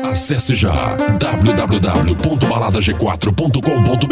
Acesse já www.baladag4.com.br.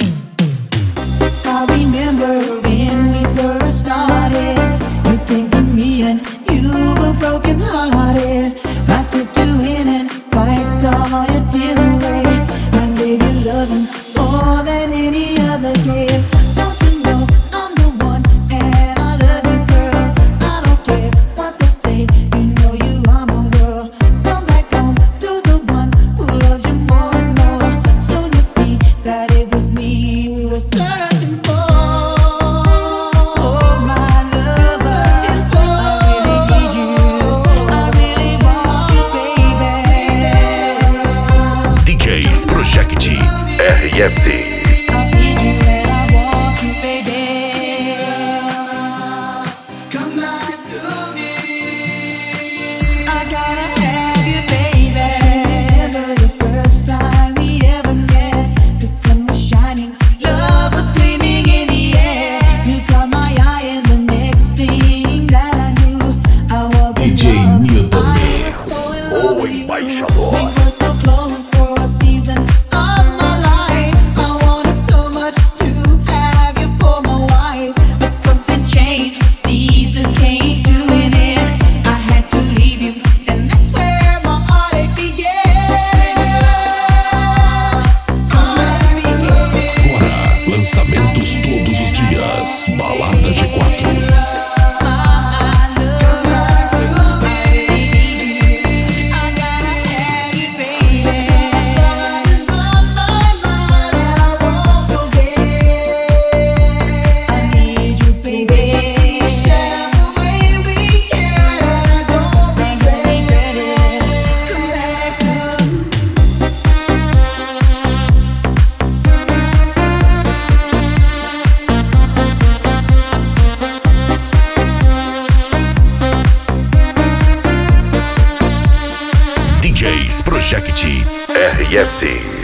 I remember when we first started. You came to me and you were broken hearted. I took you in and wiped all your tears away. I gave you loving more than any other gave. Don't you know I'm the one and I love you, girl. I don't care what they say. You know you are my world. Come back home to the one who loves you more and more. Soon you'll see that it was me we were searching for. Project RS. Lançamentos todos os dias. Balada G4. Project RS.